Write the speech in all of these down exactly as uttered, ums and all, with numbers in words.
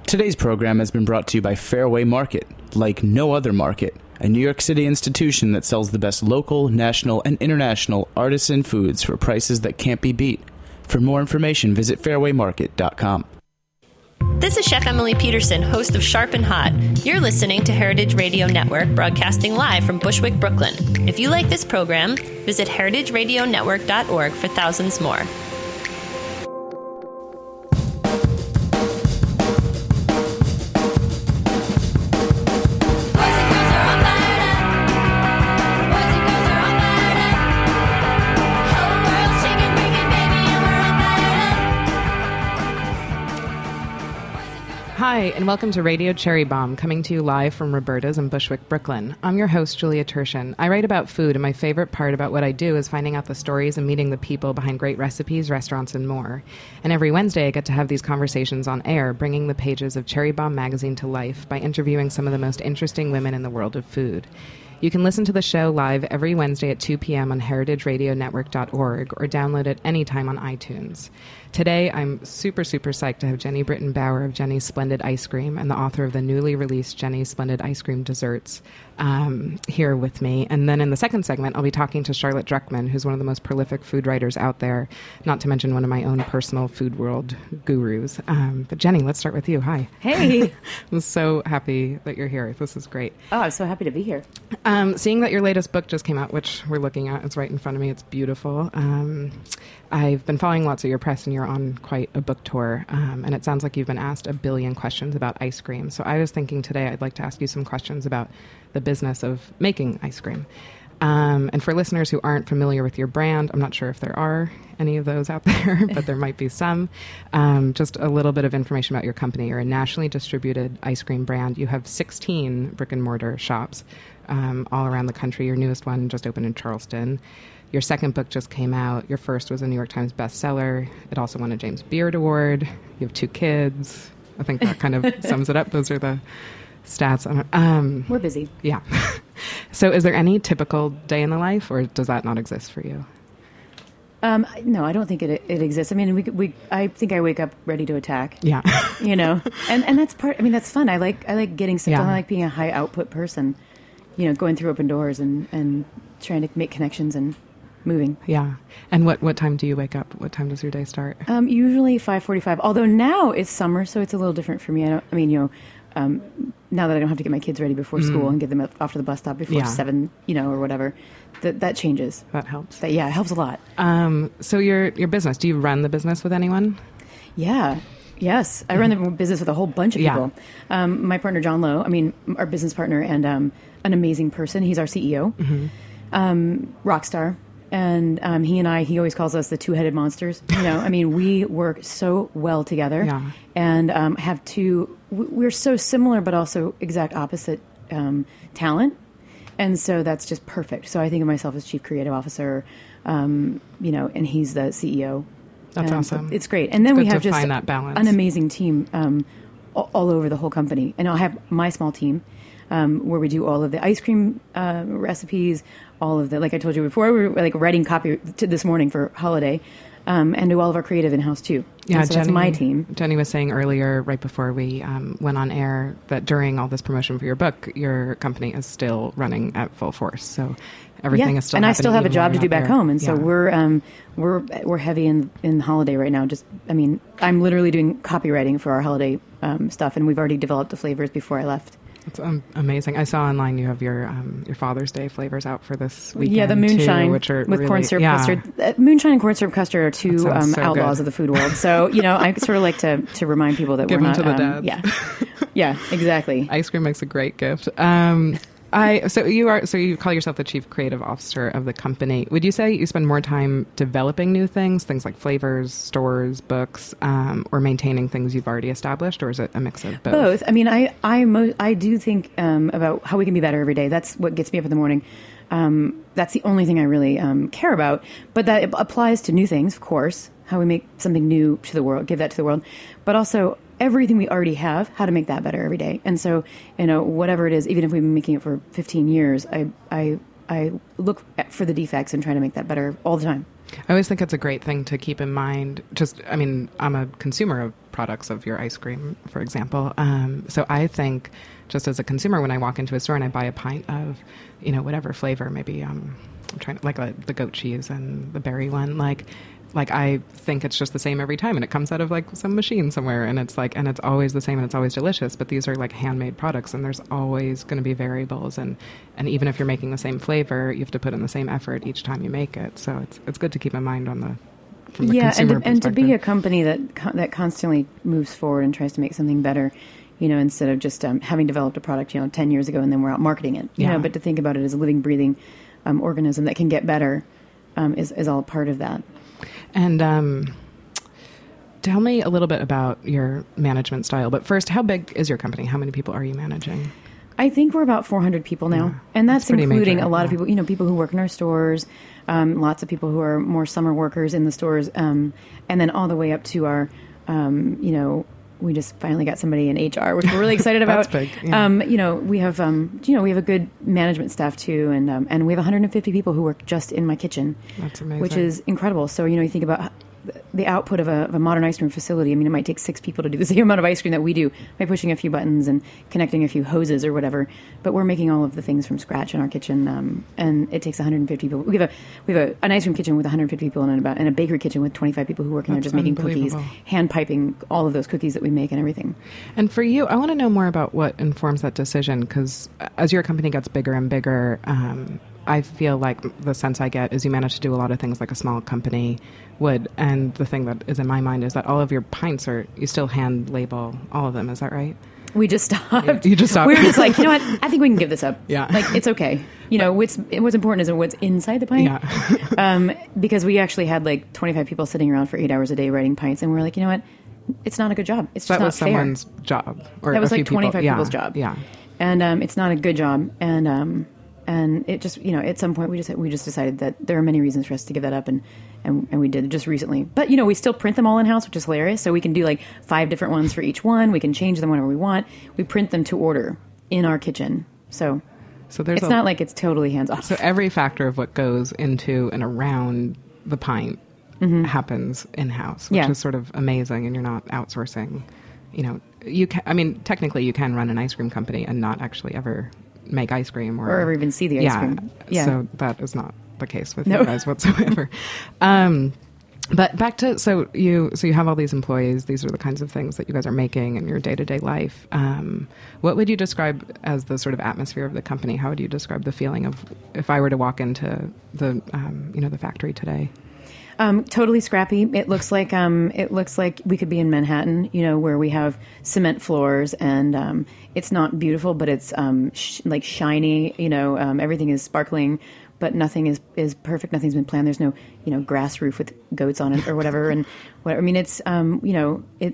Today's program has been brought to you by Fairway Market, like no other market, a New York City institution that sells the best local, national, and international artisan foods for prices that can't be beat. For more information, visit fairway market dot com. This is Chef Emily Peterson, host of Sharp and Hot. You're listening to Heritage Radio Network, broadcasting live from Bushwick, Brooklyn. If you like this program, visit heritage radio network dot org for thousands more. Hi, and welcome to Radio Cherry Bomb, coming to you live from Roberta's in Bushwick, Brooklyn. I'm your host, Julia Turshen. I write about food, and my favorite part about what I do is finding out the stories and meeting the people behind great recipes, restaurants, and more. And every Wednesday, I get to have these conversations on air, bringing the pages of Cherry Bomb magazine to life by interviewing some of the most interesting women in the world of food. You can listen to the show live every Wednesday at two p.m. on heritage radio network dot org or download it anytime on iTunes. Today, I'm super, super psyched to have Jenny Britton Bauer of Jenny's Splendid Ice Cream and the author of the newly released Jenny's Splendid Ice Cream Desserts um, here with me. And then in the second segment, I'll be talking to Charlotte Druckman, who's one of the most prolific food writers out there, not to mention one of my own personal food world gurus. Um, but Jenny, let's start with you. Hi. Hey. I'm so happy that you're here. This is great. Oh, I'm so happy to be here. Um, seeing that your latest book just came out, which we're looking at, it's right in front of me. It's beautiful. Um, I've been following lots of your press, and you're on quite a book tour, um, and it sounds like you've been asked a billion questions about ice cream. So I was thinking today I'd like to ask you some questions about the business of making ice cream. Um, and for listeners who aren't familiar with your brand, I'm not sure if there are any of those out there, but there might be some. Um, just a little bit of information about your company. You're a nationally distributed ice cream brand. You have sixteen brick and mortar shops um, all around the country. Your newest one just opened in Charleston. Your second book just came out. Your first was a New York Times bestseller. It also won a James Beard Award. You have two kids. I think that kind of sums it up. Those are the stats. Um, We're busy. Yeah. So is there any typical day in the life, or does that not exist for you? Um, no, I don't think it it exists. I mean, we we I think I wake up ready to attack. Yeah. You know, and and that's part. I mean, that's fun. I like I like getting stuff Yeah. done. I like being a high output person. You know, going through open doors and, and trying to make connections and moving. Yeah. And what, what time do you wake up? What time does your day start? Um, usually five forty-five. Although now it's summer, so it's a little different for me. I don't. I mean, you know, um, now that I don't have to get my kids ready before Mm. school and get them off to the bus stop before Yeah. seven, you know, or whatever, that that changes. That helps. That, yeah, it helps a lot. Um, so your your business, do you run the business with anyone? Yeah. Yes. I run the business with a whole bunch of Yeah. people. Um, my partner, John Lowe, I mean, our business partner and um, an amazing person. He's our C E O, Mm-hmm. um, rock star. And um, he and I, he always calls us the two-headed monsters. You know, I mean, we work so well together Yeah. and um, have two, w- we're so similar, but also exact opposite um, talent. And so that's just perfect. So I think of myself as chief creative officer, um, you know, and he's the C E O. That's And awesome. It's great. And then It's we good have to just find that balance. an amazing team um, all, all over the whole company. And I have my small team um, where we do all of the ice cream uh, recipes, all of the, like I told you before, we were like writing copy to this morning for holiday, um, and do all of our creative in-house too. Yeah, And so Jenny, that's my team. Jenny was saying earlier, right before we um, went on air, that during all this promotion for your book, your company is still running at full force. So everything yeah. is still and I happening still have a even job when to you're do not back there. home, and so Yeah. we're um, we're we're heavy in in holiday right now. Just, I mean, I'm literally doing copywriting for our holiday um, stuff, and we've already developed the flavors before I left. It's um, amazing. I saw online you have your um, your Father's Day flavors out for this weekend. Yeah, the moonshine too, which are with really, corn syrup yeah. custard. Uh, moonshine and corn syrup custard are That two sounds um, so outlaws good. of the food world. So, you know, I sort of like to, to remind people that Give we're them not. to the um, dads. Yeah, yeah, exactly. Ice cream makes a great gift. Um, I so you are so you call yourself the chief creative officer of the company. Would you say you spend more time developing new things, things like flavors, stores, books, um, or maintaining things you've already established, or is it a mix of both? Both. I mean, I I, mo- I do think um, about how we can be better every day. That's what gets me up in the morning. Um, that's the only thing I really um, care about. But that applies to new things, of course. How we make something new to the world, give that to the world, but also everything we already have, how to make that better every day. And so, you know, whatever it is, even if we've been making it for fifteen years, I I I look at, for the defects and try to make that better all the time. I always think it's a great thing to keep in mind. Just, I mean, I'm a consumer of products of your ice cream, for example. Um, so I think, just as a consumer, when I walk into a store and I buy a pint of, you know, whatever flavor, maybe um, I'm trying to, like uh, the goat cheese and the berry one, like. Like, I think it's just the same every time, and it comes out of, like, some machine somewhere, and it's, like, and it's always the same, and it's always delicious, but these are, like, handmade products, and there's always going to be variables, and, and even if you're making the same flavor, you have to put in the same effort each time you make it, so it's it's good to keep in mind on the, from the yeah, consumer and to, and to be a perspective. company that co- that constantly moves forward and tries to make something better, you know, instead of just um, having developed a product, you know, ten years ago, and then we're out marketing it, you Yeah. know, but to think about it as a living, breathing um, organism that can get better um, is, is all part of that. And um, tell me a little bit about your management style. But first, how big is your company? How many people are you managing? I think we're about four hundred people now. Yeah. And that's, That's pretty including major, a lot yeah. of people, you know, people who work in our stores, um, lots of people who are more summer workers in the stores, um, and then all the way up to our, um, you know, we just finally got somebody in H R, which we're really excited about. That's big, yeah. Um, you know, we have, um, you know, we have a good management staff too, and um, and we have one hundred fifty people who work just in my kitchen. That's amazing. Which is incredible. So, you know, you think about the output of a, of a modern ice cream facility. I mean, it might take six people to do the same amount of ice cream that we do by pushing a few buttons and connecting a few hoses or whatever. But we're making all of the things from scratch in our kitchen, um, and it takes one hundred fifty people. We have a we have a, an ice cream kitchen with one hundred fifty people, and about and a bakery kitchen with twenty-five people who work in there That's just making cookies, unbelievable. hand piping all of those cookies that we make and everything. And for you, I want to know more about what informs that decision, because as your company gets bigger and bigger, um, I feel like the sense I get is you manage to do a lot of things like a small company would. And the thing that is in my mind is that all of your pints are, you still hand label all of them. Is that right? We just stopped. You just stopped. We were just like, you know what? I think we can give this up. Yeah. Like, it's okay. You know, what's what's important is what's inside the pint. Yeah. um, because we actually had like twenty-five people sitting around for eight hours a day writing pints, and we were like, you know what? It's not a good job. It's just That not was fair. someone's job. Or That was a few like twenty-five people. Yeah. people's job. Yeah. And um, it's not a good job. And um, and it just, you know, at some point we just we just decided that there are many reasons for us to give that up, and, and, and we did it just recently. But, you know, we still print them all in-house, which is hilarious. So we can do like five different ones for each one. We can change them whenever we want. We print them to order in our kitchen. So, So there's it's a, not like it's totally hands-off. So every factor of what goes into and around the pint happens in-house, which Yeah. is sort of amazing, and you're not outsourcing. You know, you can, I mean, technically you can run an ice cream company and not actually ever make ice cream or, Or ever even see the ice yeah, cream. Yeah. So that is not the case with No. you guys whatsoever. um, but back to, so you, so you have all these employees, these are the kinds of things that you guys are making in your day-to-day life. Um, what would you describe as the sort of atmosphere of the company? How would you describe the feeling of, if I were to walk into the, um, you know, the factory today? Um, totally scrappy. It looks like um, it looks like we could be in Manhattan, you know, where we have cement floors, and um, it's not beautiful, but it's um, sh- like shiny. You know, um, everything is sparkling, but nothing is, is perfect. Nothing's been planned. There's no, you know, grass roof with goats on it or whatever. And what I mean, it's um, you know, it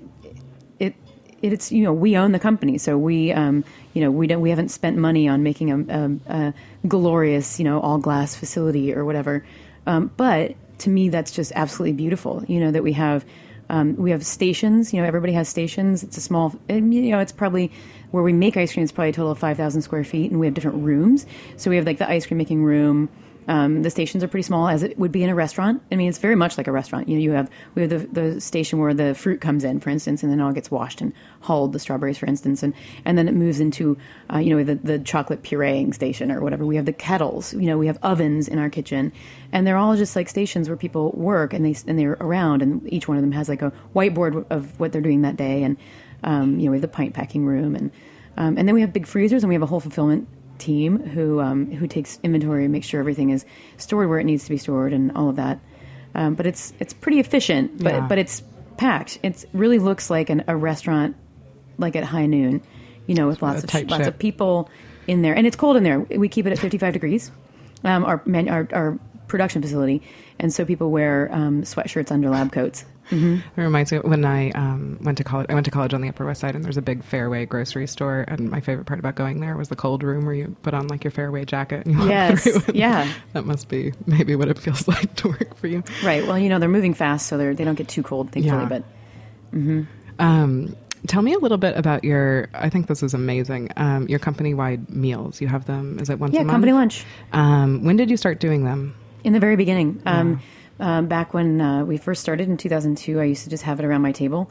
it it's you know, we own the company, so we um, you know, we don't we haven't spent money on making a, a, a glorious, you know, all glass facility or whatever, um, but to me, that's just absolutely beautiful. You know, that we have, um, we have stations, you know, everybody has stations. It's a small, and, you know, it's probably where we make ice cream. It's probably a total of five thousand square feet, and we have different rooms. So we have like the ice cream making room. Um, the stations are pretty small, as it would be in a restaurant. I mean, it's very much like a restaurant. You know, you have, we have the, the station where the fruit comes in, for instance, and then it all gets washed and hulled, the strawberries, for instance, and, and then it moves into, uh, you know, the, the chocolate pureeing station or whatever. We have the kettles, you know, we have ovens in our kitchen, and they're all just like stations where people work, and they, and they're around, and each one of them has like a whiteboard of what they're doing that day. And, um, you know, we have the pint packing room, and, um, and then we have big freezers, and we have a whole fulfillment team who um, who takes inventory and makes sure everything is stored where it needs to be stored and all of that. Um, but it's it's pretty efficient, but Yeah. but it's packed. It really looks like an, a restaurant, like at high noon, you know, with lots A of tight lots ship. of people in there, and it's cold in there. We keep it at fifty-five degrees. Um, our, man, our our production facility, and so people wear um, sweatshirts under lab coats. It reminds me of when I um, went to college. I went to college on the Upper West Side, and there's a big Fairway grocery store. And my favorite part about going there was the cold room where you put on like your Fairway jacket. And you walk Yes, through, and yeah. That must be maybe what it feels like to work for you. Right. Well, you know, they're moving fast, so they they don't get too cold, thankfully. Yeah. But Um, tell me a little bit about your. I think this is amazing. Um, your company-wide meals. You have them. Is it once yeah, a month? company lunch. Um, when did you start doing them? In the very beginning, um, um, back when uh, we first started in two thousand two, I used to just have it around my table,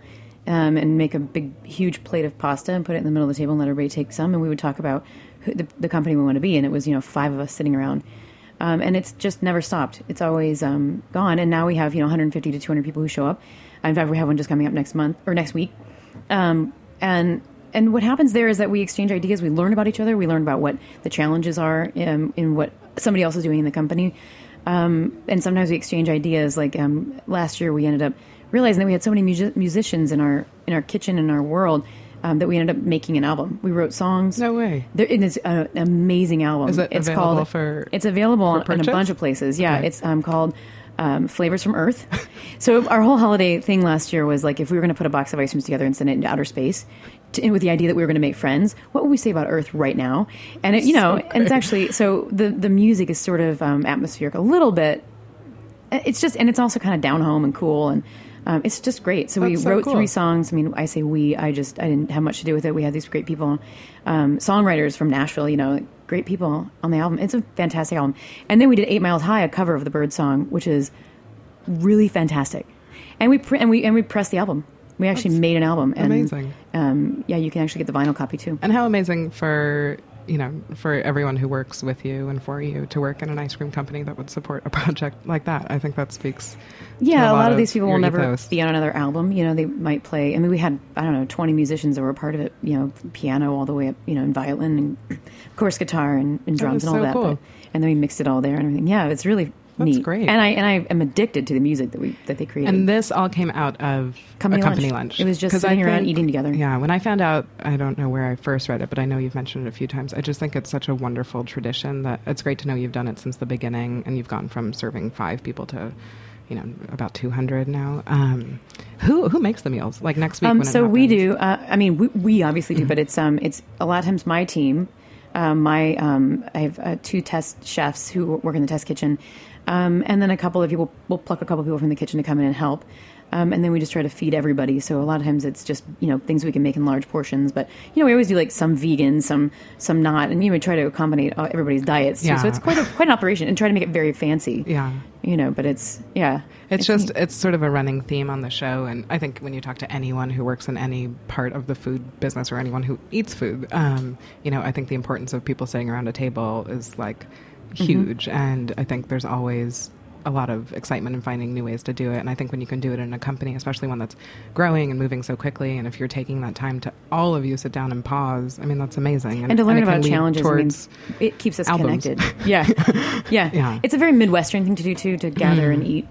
um, and make a big, huge plate of pasta and put it in the middle of the table and let everybody take some. And we would talk about who, the, the company we want to be. And it was, you know, five of us sitting around. Um, and it's just never stopped. It's always um, gone. And now we have, you know, one hundred fifty to two hundred people who show up. In fact, we have one just coming up next month or next week. Um, and and what happens there is that we exchange ideas. We learn about each other. We learn about what the challenges are in, in what somebody else is doing in the company. Um, and sometimes we exchange ideas. Like um, last year, we ended up realizing that we had so many music- musicians in our in our kitchen, in our world, um, that we ended up making an album. We wrote songs. No way. There, it is an amazing album. Is it it's available called, for It's available for in a purchase? bunch of places. Yeah, Okay. it's um, called um, Flavors from Earth. So our whole holiday thing last year was like, if we were going to put a box of ice creams together and send it into outer space, to, with the idea that we were going to make friends, what would we say about Earth right now? And it, you know, So and it's great. actually so the the music is sort of um, atmospheric, a little bit. It's just, and it's also kind of down home and cool, and um, it's just great. So we That's so wrote cool. three songs. I mean, I say we, I just, I didn't have much to do with it. We had these great people, um, songwriters from Nashville, you know, great people on the album. It's a fantastic album. And then we did Eight Miles High, a cover of the Bird song, which is really fantastic. And we pr- and we and we pressed the album. We actually That's made an album. And, amazing. Um, yeah, you can actually get the vinyl copy too. And how amazing for, you know, for everyone who works with you and for you to work in an ice cream company that would support a project like that. I think that speaks Yeah, to a lot of these people your will never ethos. be on another album. You know, they might play. I mean, we had, I don't know, twenty musicians that were a part of it. You know, from piano all the way up. You know, and violin and of course guitar and, and drums is and all so that. cool. But, and then we mixed it all there and everything. Yeah, it's really That's neat. great. And I and I am addicted to the music that we that they created. And this all came out of Company a company lunch. lunch. It was just 'Cause I sitting around think- eating together. Yeah, when I found out, I don't know where I first read it, but I know you've mentioned it a few times. I just think it's such a wonderful tradition that it's great to know you've done it since the beginning, and you've gone from serving five people to, you know, about two hundred now. Um, who who makes the meals? Like next week Um, when it so we happens? do. Uh, I mean, we, we obviously do, but it's um, it's a lot of times my team. Um, my um, I have uh, two test chefs who work in the test kitchen, um, and then a couple of people. We'll pluck a couple of people from the kitchen to come in and help, um, and then we just try to feed everybody. So a lot of times it's just, you know, things we can make in large portions. But you know, we always do like some vegan, some some not, and you know, we try to accommodate uh, everybody's diets too. Yeah. So it's quite a quite an operation, and try to make it very fancy. Yeah. You know, but it's yeah. It's just, it's sort of a running theme on the show. And I think when you talk to anyone who works in any part of the food business or anyone who eats food, um, you know, I think the importance of people sitting around a table is like huge. Mm-hmm. And I think there's always a lot of excitement in finding new ways to do it. And I think when you can do it in a company, especially one that's growing and moving so quickly, and if you're taking that time to all of you sit down and pause, I mean, that's amazing. And to learn it can about lead challenges, I mean, towards it keeps us albums. connected. Yeah. yeah, Yeah. It's a very Midwestern thing to do too, to gather and eat.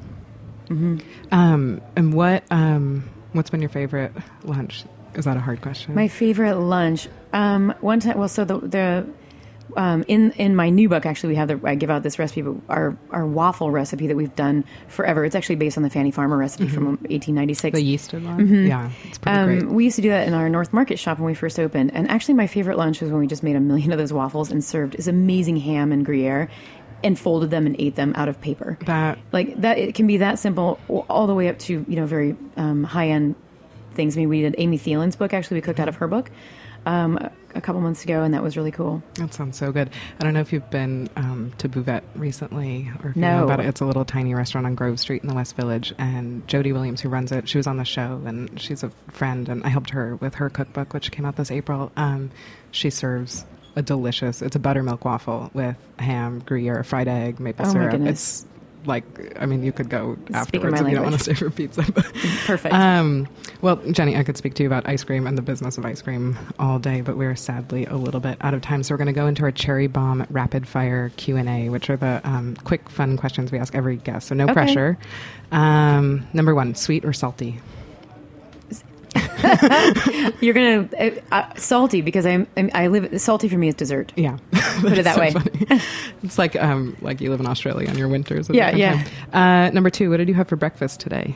Um, and what um, what's been your favorite lunch? Is that a hard question? My favorite lunch. Um, one time, well, so the the um, in in my new book, actually, we have the I give out this recipe, but our our waffle recipe that we've done forever. It's actually based on the Fannie Farmer recipe from eighteen ninety-six. The yeasted one? Yeah, it's pretty Um, great. we used to do that in our North Market shop when we first opened. And actually, my favorite lunch was when we just made a million of those waffles and served this amazing ham and Gruyere, and folded them and ate them out of paper. That Like that, it can be that simple, all the way up to, you know, very um, high end things. I mean, we did Amy Thielen's book. Actually, we cooked out of her book um, a, a couple months ago, and that was really cool. that sounds so good. I don't know if you've been um, to Bouvette recently, or if you No. know about it. It's a little tiny restaurant on Grove Street in the West Village, and Jody Williams, who runs it, she was on the show, and she's a friend, and I helped her with her cookbook, which came out this April. Um, she serves a delicious, it's a buttermilk waffle with ham, Gruyere, fried egg, maple Oh, my syrup. goodness. It's like, I mean, you could go Speaking afterwards my if you don't want to language. stay for pizza. But, Perfect. Um, well, Jenny, I could speak to you about ice cream and the business of ice cream all day, but we're sadly a little bit out of time. So we're going to go into our Cherry Bomb Rapid Fire Q and A, which are the um, quick, fun questions we ask every guest. So no Okay. pressure. Um, number one, sweet or salty? You're gonna uh, uh, salty because I'm, I'm I live salty for me is dessert. Yeah, Put it that way. Funny. It's like um, like you live in Australia on your winters. at Yeah, the same yeah. time. Uh, number two, what did you have for breakfast today?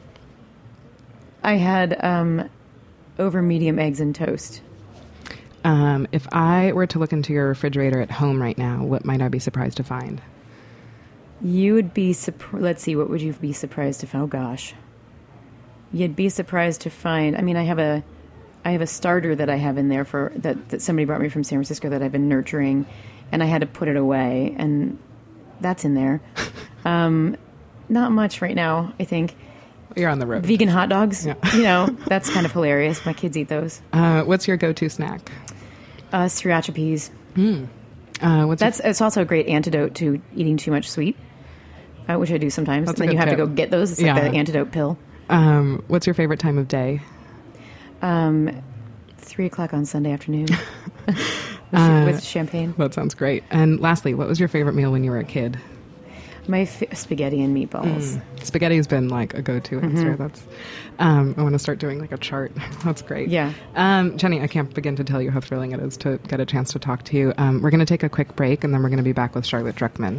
I had um, over medium eggs and toast. Um, if I were to look into your refrigerator at home right now, what might I be surprised to find? You would be surprised. Let's see, what would you be surprised to find? Oh gosh, you'd be surprised to find. I mean, I have a, I have a starter that I have in there for that that somebody brought me from San Francisco that I've been nurturing, and I had to put it away, and that's in there. um, not much right now, I think. You're on the road. Vegan hot dogs. Yeah. You know, that's kind of hilarious. My kids eat those. Uh, what's your go-to snack? Uh, sriracha peas. Mm. Uh, what's That's your, it's also a great antidote to eating too much sweet, uh, which I do sometimes. That's And a then good you have tip. to go get those. It's Yeah. like the antidote pill. um, what's your favorite time of day? Um, three o'clock on Sunday afternoon with, Uh, with champagne. That sounds great. And lastly, what was your favorite meal when you were a kid? My f- spaghetti and meatballs. Spaghetti has been like a go-to answer. That's. Um, I want to start doing like a chart. That's great. Yeah. Um, Jenny, I can't begin to tell you how thrilling it is to get a chance to talk to you. Um, we're going to take a quick break, and then we're going to be back with Charlotte Druckman.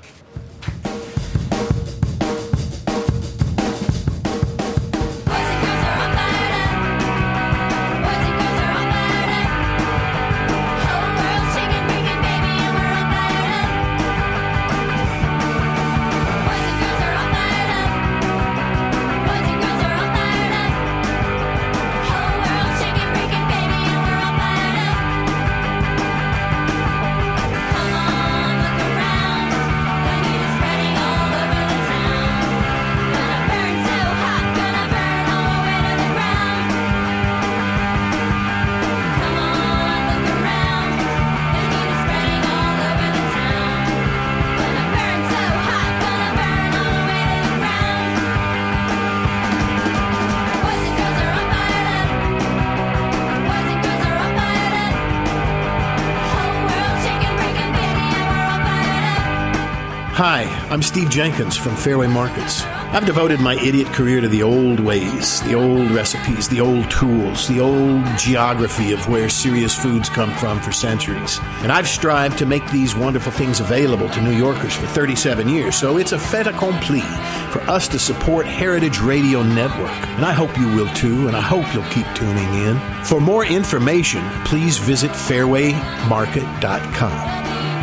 Hi, I'm Steve Jenkins from Fairway Markets. I've devoted my idiot career to the old ways, the old recipes, the old tools, the old geography of where serious foods come from for centuries. And I've strived to make these wonderful things available to New Yorkers for thirty-seven years, so it's a fait accompli for us to support Heritage Radio Network. And I hope you will too, and I hope you'll keep tuning in. For more information, please visit fairway market dot com.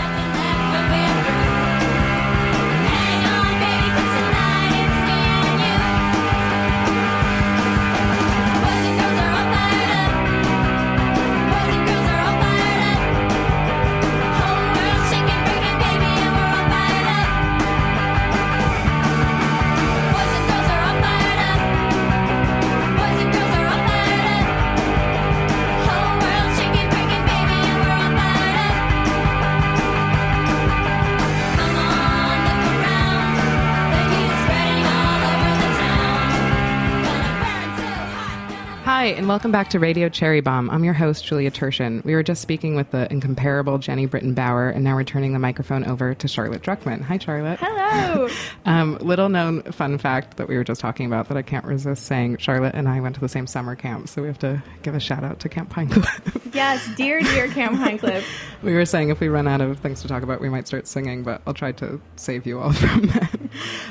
Hi, and welcome back to Radio Cherry Bomb. I'm your host, Julia Turshen. We were just speaking with the incomparable Jenny Britton Bauer, and now we're turning the microphone over to Charlotte Druckman. Hi, Charlotte. Hello. um, little known fun fact that we were just talking about that I can't resist saying. Charlotte and I went to the same summer camp, so we have to give a shout out to Camp Pine Cliff. Yes, dear, dear Camp Pine Cliff. We were saying if we run out of things to talk about, we might start singing, but I'll try to save you all from that.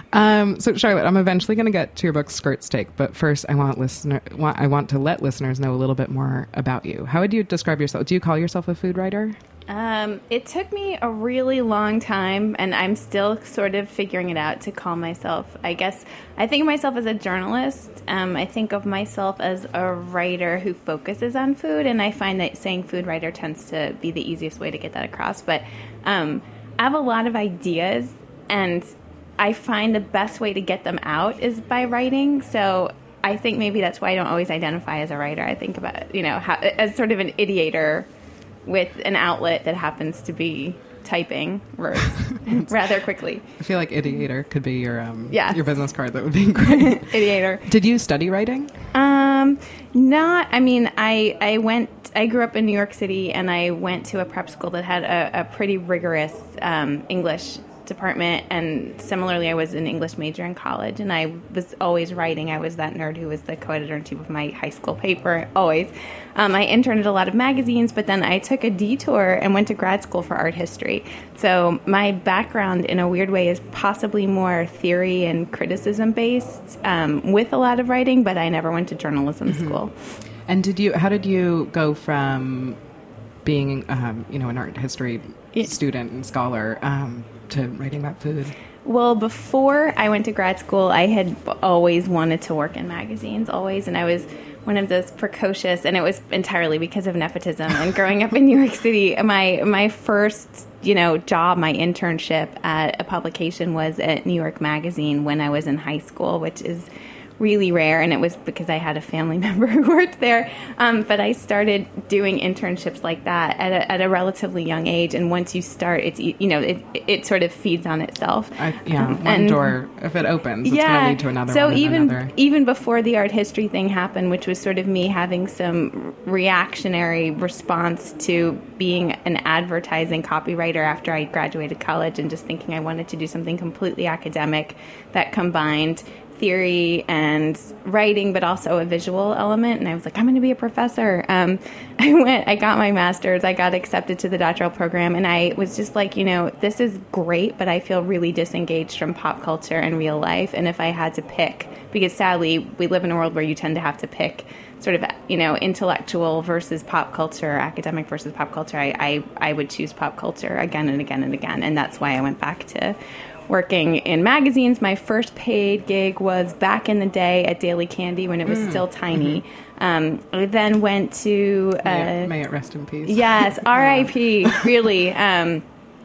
Um, so, Charlotte, I'm eventually going to get to your book, Skirt Steak, but first I want listener, want, I want to let listeners know a little bit more about you. How would you describe yourself? Do you call yourself a food writer? Um, it took me a really long time, and I'm still sort of figuring it out to call myself. I guess I think of myself as a journalist. Um, I think of myself as a writer who focuses on food, and I find that saying food writer tends to be the easiest way to get that across. But um, I have a lot of ideas, and I find the best way to get them out is by writing. So I think maybe that's why I don't always identify as a writer. I think about, you know, how, as sort of an ideator with an outlet that happens to be typing words rather quickly. I feel like ideator could be your um, Yes. your business card. That would be great. Ideator. Did you study writing? Um, not, I mean, I, I went, I grew up in New York City, and I went to a prep school that had a, a pretty rigorous um, English department, and similarly I was an English major in college, and I was always writing. I was that nerd who was the co-editor-in-chief of my high school paper, always. Um, I interned at a lot of magazines, but then I took a detour and went to grad school for art history. So my background, in a weird way, is possibly more theory and criticism-based, um, with a lot of writing, but I never went to journalism mm-hmm. school. And did you? How did you go from being, um, you know, an art history yeah. student and scholar um, to writing about food? Well, before I went to grad school, I had always wanted to work in magazines, always, and I was one of those precocious, and it was entirely because of nepotism. And growing up in New York City, my my first, you know, job, my internship at a publication was at New York Magazine when I was in high school, which is really rare, and it was because I had a family member who worked there. Um, but I started doing internships like that at a, at a relatively young age, and once you start, it's you know it it sort of feeds on itself. I, yeah, um, one and, door, if it opens, it's yeah, going to lead to another so one. So even another. even before the art history thing happened, which was sort of me having some reactionary response to being an advertising copywriter after I graduated college, and just thinking I wanted to do something completely academic that combined theory and writing, but also a visual element. And I was like, I'm going to be a professor. Um, I went, I got my master's, I got accepted to the doctoral program, and I was just like, you know, this is great, but I feel really disengaged from pop culture and real life. And if I had to pick, because sadly, we live in a world where you tend to have to pick sort of, you know, intellectual versus pop culture, academic versus pop culture, I, I, I would choose pop culture again and again and again. And that's why I went back to working in magazines. My first paid gig was back in the day at Daily Candy when it was mm. still tiny. Mm-hmm. Um, I then went to... Uh, may, it, may it rest in peace. Yes, R I P, really. Um,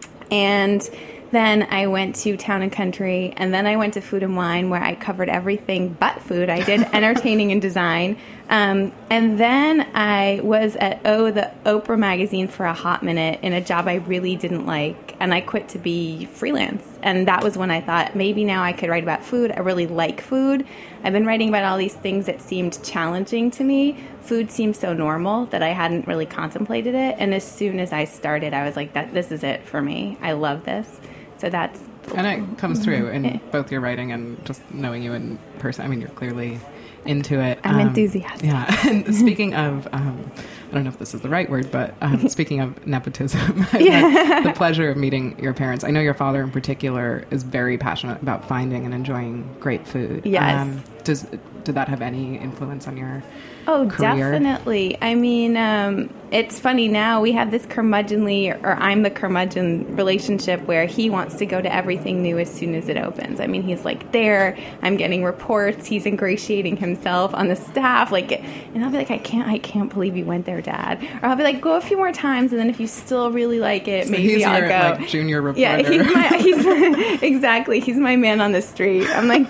and then I went to Town and Country, and then I went to Food and Wine, where I covered everything but food. I did entertaining and design. Um, and then I was at Oh, the Oprah magazine for a hot minute in a job I really didn't like, and I quit to be freelance. And that was when I thought, maybe now I could write about food. I really like food. I've been writing about all these things that seemed challenging to me. Food seemed so normal that I hadn't really contemplated it. And as soon as I started, I was like, "That this is it for me. I love this." So that's... And it comes through in both your writing and just knowing you in person. I mean, you're clearly into it. I'm um, enthusiastic. Yeah. And speaking of, um, I don't know if this is the right word, but um, speaking of nepotism, I yeah. had the pleasure of meeting your parents. I know your father in particular is very passionate about finding and enjoying great food. Yes. Um, does did that have any influence on your Oh, career? Definitely. I mean, um, it's funny now. We have this curmudgeonly, or I'm the curmudgeon relationship where he wants to go to everything new as soon as it opens. I mean, he's like, there, I'm getting reports. He's ingratiating himself on the staff. Like, and I'll be like, I can't, I can't believe you went there, Dad. Or I'll be like, go a few more times, and then if you still really like it, so maybe he's I'll your, go. Like, junior reporter. Yeah, he's my, he's my, exactly. He's my man on the street. I'm like,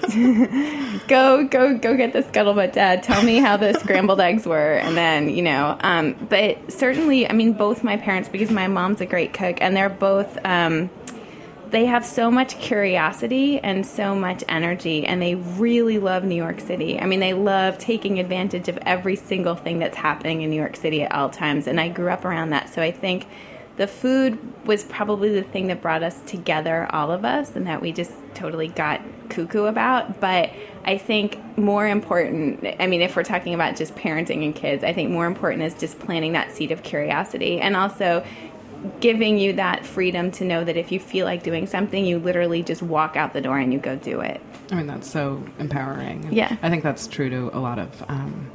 go, go, go get the scuttlebutt, Dad. Tell me how the scrambled eggs were, and then, you know, um, but certainly, I mean, both my parents, because my mom's a great cook, and they're both, um, they have so much curiosity and so much energy, and they really love New York City. I mean, they love taking advantage of every single thing that's happening in New York City at all times, and I grew up around that, so I think the food was probably the thing that brought us together, all of us, and that we just totally got cuckoo about. But I think more important, I mean, if we're talking about just parenting and kids, I think more important is just planting that seed of curiosity, and also giving you that freedom to know that if you feel like doing something, you literally just walk out the door and you go do it. I mean, that's so empowering. And yeah. I think that's true to a lot of um,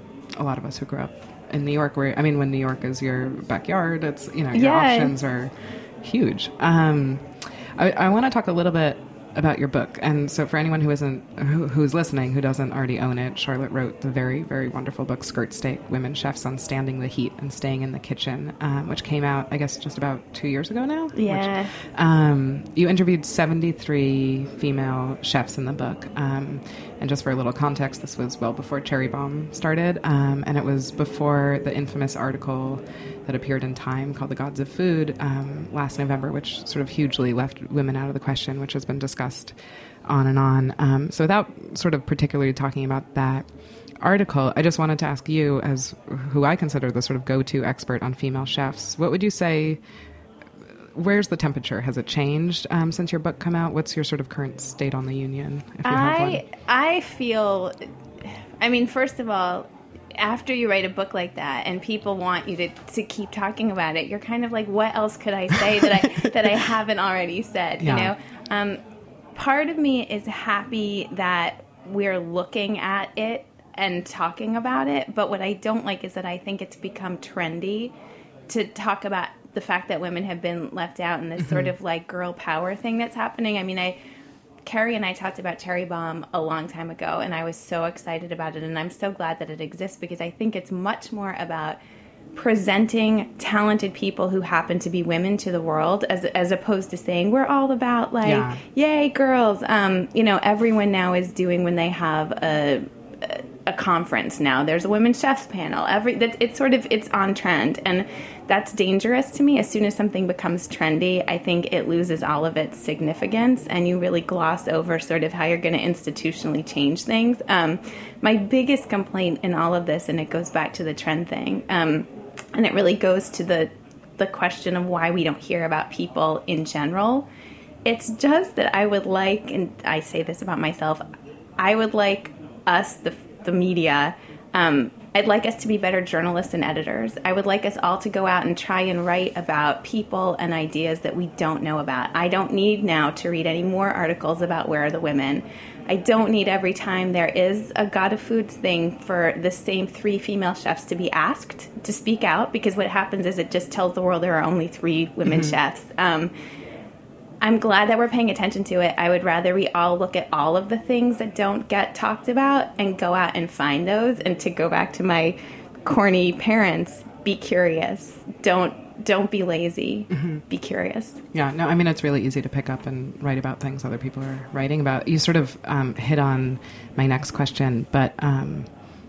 a lot of us who grew up in New York, where, I mean, when New York is your backyard, it's, you know, your yeah. options are huge. Um, I, I want to talk a little bit about your book. And so for anyone who isn't, who, who's listening, who doesn't already own it, Charlotte wrote the very, very wonderful book, Skirt Steak, Women Chefs on Standing the Heat and Staying in the Kitchen, um, which came out, I guess, just about two years ago now. Yeah. Which, um, you interviewed seventy-three female chefs in the book. Um, and just for a little context, this was well before Cherry Bomb started. Um, and it was before the infamous article that appeared in Time called The Gods of Food um, last November, which sort of hugely left women out of the question, which has been discussed on and on. Um, so without sort of particularly talking about that article, I just wanted to ask you, as who I consider the sort of go-to expert on female chefs, what would you say, where's the temperature? Has it changed um, since your book came out? What's your sort of current state on the union, if you have one? I, I feel, I mean, first of all, after you write a book like that and people want you to, to keep talking about it, you're kind of like, what else could I say that I that I haven't already said? Yeah. You know, um, part of me is happy that we're looking at it and talking about it, but what I don't like is that I think it's become trendy to talk about the fact that women have been left out in this mm-hmm. sort of like girl power thing that's happening. I mean, I. Carrie and I talked about Cherry Bomb a long time ago, and I was so excited about it, and I'm so glad that it exists because I think it's much more about presenting talented people who happen to be women to the world, as as opposed to saying we're all about like Yeah. yay girls. Um, you know, everyone now is doing when they have a a conference now. There's a women's chefs panel. Every that's it's sort of it's on trend, and that's dangerous to me. As soon as something becomes trendy, I think it loses all of its significance, and you really gloss over sort of how you're going to institutionally change things. Um, my biggest complaint in all of this, and it goes back to the trend thing, um, and it really goes to the the question of why we don't hear about people in general. It's just that I would like, and I say this about myself, I would like us, the the media, um, I'd like us to be better journalists and editors. I would like us all to go out and try and write about people and ideas that we don't know about. I don't need now to read any more articles about Where Are the Women. I don't need every time there is a God of Foods thing for the same three female chefs to be asked to speak out, because what happens is it just tells the world there are only three women mm-hmm. chefs. Um, I'm glad that we're paying attention to it. I would rather we all look at all of the things that don't get talked about and go out and find those. And to go back to my corny parents, be curious. Don't don't be lazy. Mm-hmm. Be curious. Yeah, no, I mean, it's really easy to pick up and write about things other people are writing about. You sort of um, hit on my next question, but um,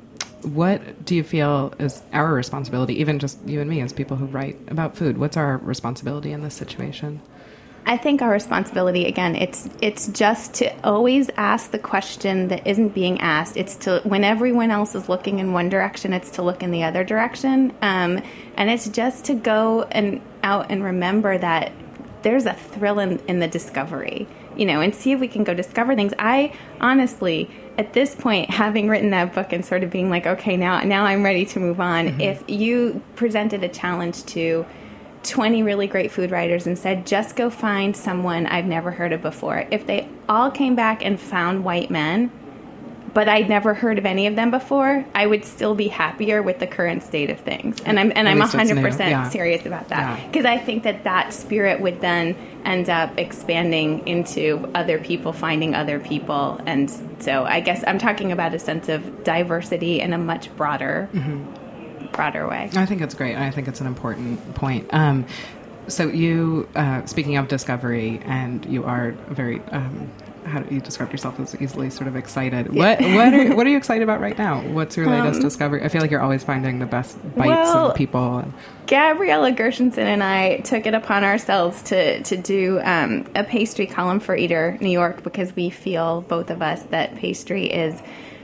what do you feel is our responsibility, even just you and me as people who write about food? What's our responsibility in this situation? I think our responsibility, again, it's it's just to always ask the question that isn't being asked. It's to, when everyone else is looking in one direction, it's to look in the other direction. Um, and it's just to go and out and remember that there's a thrill in, in the discovery, you know, and see if we can go discover things. I honestly, at this point, having written that book and sort of being like, okay, now, now I'm ready to move on. Mm-hmm. If you presented a challenge to twenty really great food writers and said, just go find someone I've never heard of before. If they all came back and found white men, but I'd never heard of any of them before, I would still be happier with the current state of things. And I'm and At I'm one hundred percent yeah. serious about that. Because yeah. I think that that spirit would then end up expanding into other people finding other people. And so I guess I'm talking about a sense of diversity in a much broader mm-hmm. broader way. I think it's great. I think it's an important point. Um, so you, uh, speaking of discovery, and you are very, um, how do you describe yourself as easily sort of excited? What what are what are you excited about right now? What's your latest um, discovery? I feel like you're always finding the best bites well, of people. Gabriella Gershenson and I took it upon ourselves to to do um, a pastry column for Eater New York, because we feel, both of us, that pastry is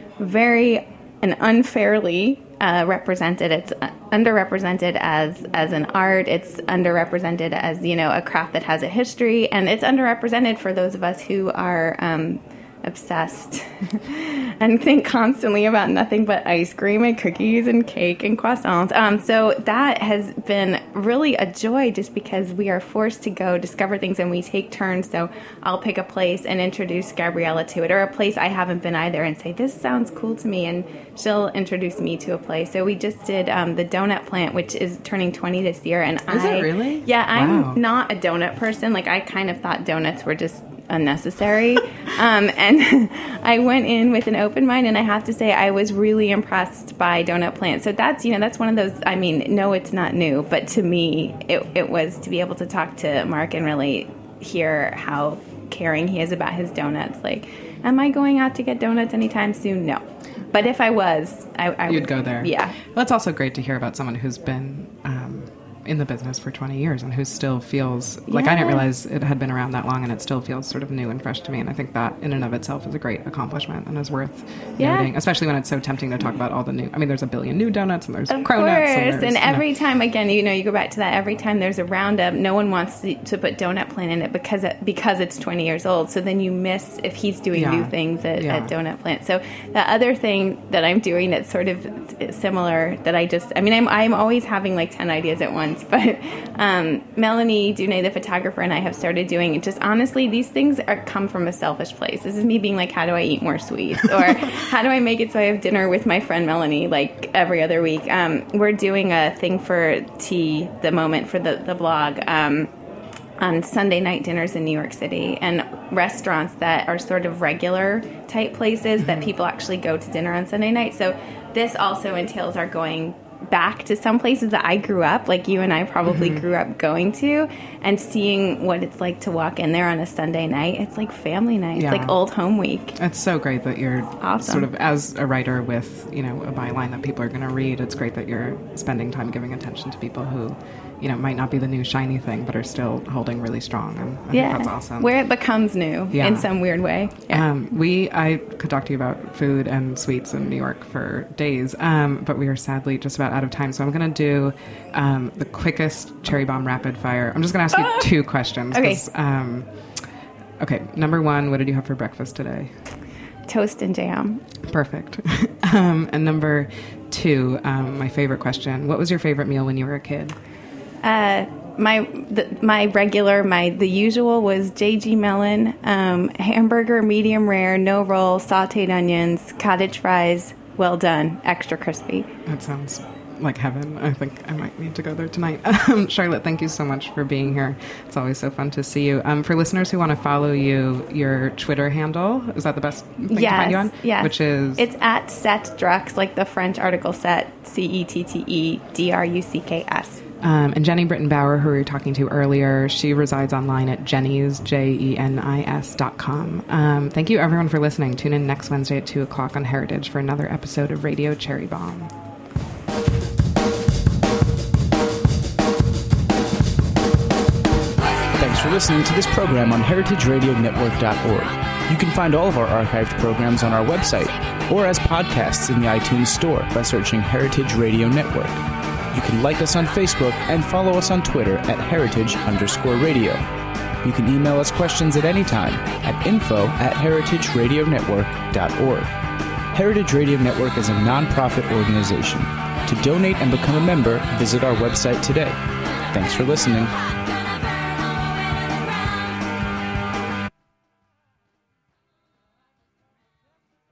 very and unfairly Uh, represented. It's underrepresented as as an art. It's underrepresented as, you know, a craft that has a history, and it's underrepresented for those of us who are um, obsessed and think constantly about nothing but ice cream and cookies and cake and croissants. Um, so that has been really a joy, just because we are forced to go discover things and we take turns. So I'll pick a place and introduce Gabriella to it, or a place I haven't been either, and say, this sounds cool to me, and she'll introduce me to a place. So we just did um, the Donut Plant, which is turning twenty this year. And is I, it really? Yeah, I'm wow. not a donut person. Like, I kind of thought donuts were just unnecessary. um, and I went in with an open mind, and I have to say I was really impressed by Donut Plant. So that's, you know, that's one of those, I mean, no, it's not new, but to me, it, it was to be able to talk to Mark and really hear how caring he is about his donuts. Like, am I going out to get donuts anytime soon? No. But if I was, I, I You'd would go there. Yeah. Well, it's also great to hear about someone who's been um, in the business for twenty years and who still feels like yeah. I didn't realize it had been around that long, and it still feels sort of new and fresh to me. And I think that in and of itself is a great accomplishment and is worth yeah. noting, especially when it's so tempting to talk about all the new. I mean, there's a billion new donuts, and there's of cronuts. And, and, and every you know. time, again, you know, you go back to that, every time there's a roundup, no one wants to, to put Donut Plant in it because it, because it's twenty years old. So then you miss if he's doing yeah. new things at, yeah. at Donut Plant. So the other thing that I'm doing that's sort of similar, that I just, I mean, I'm, I'm always having like ten ideas at once, but um, Melanie Dunay, the photographer, and I have started doing it. Just honestly, these things are come from a selfish place. This is me being like, how do I eat more sweets? Or how do I make it so I have dinner with my friend Melanie like every other week? Um, we're doing a thing for Tea, the moment for the, the blog, um, on Sunday night dinners in New York City, and restaurants that are sort of regular type places mm-hmm. that people actually go to dinner on Sunday night. So this also entails our going back to some places that I grew up, like you and I probably mm-hmm. grew up going to, and seeing what it's like to walk in there on a Sunday night. It's like family night. Yeah. It's like old home week. It's so great that you're awesome. Sort of, as a writer with, you know, a byline that people are going to read, it's great that you're spending time giving attention to people who, you know, might not be the new shiny thing, but are still holding really strong. And I yeah. think that's awesome. Where it becomes new yeah. in some weird way. Yeah. Um, we, I could talk to you about food and sweets in New York for days, um, but we are sadly just about out of time. So I'm going to do um, the quickest Cherry Bomb rapid fire. I'm just going to ask you ah! two questions. Okay. Um, okay. Number one, what did you have for breakfast today? Toast and jam. Perfect. um, and number two, um, my favorite question, what was your favorite meal when you were a kid? Uh, my the, my regular, my the usual was J G Melon, um, hamburger, medium rare, no roll, sautéed onions, cottage fries, well done, extra crispy. That sounds like heaven. I think I might need to go there tonight. Um, Charlotte, thank you so much for being here. It's always so fun to see you. Um, for listeners who want to follow you, your Twitter handle, is that the best thing yes, to find you on? Yes. Which is? It's at Setdrux, like the French article set, C E T T E D R U C K S. Um, and Jenny Britton Bauer, who we were talking to earlier, she resides online at Jenny's, J E N I S dot com. Um, thank you, everyone, for listening. Tune in next Wednesday at two o'clock on Heritage for another episode of Radio Cherry Bomb. Thanks for listening to this program on heritage radio network dot org. You can find all of our archived programs on our website or as podcasts in the iTunes Store by searching Heritage Radio Network. You can like us on Facebook and follow us on Twitter at heritage underscore radio. You can email us questions at any time at info at heritage radio network dot org. Heritage Radio Network is a nonprofit organization. To donate and become a member, visit our website today. Thanks for listening.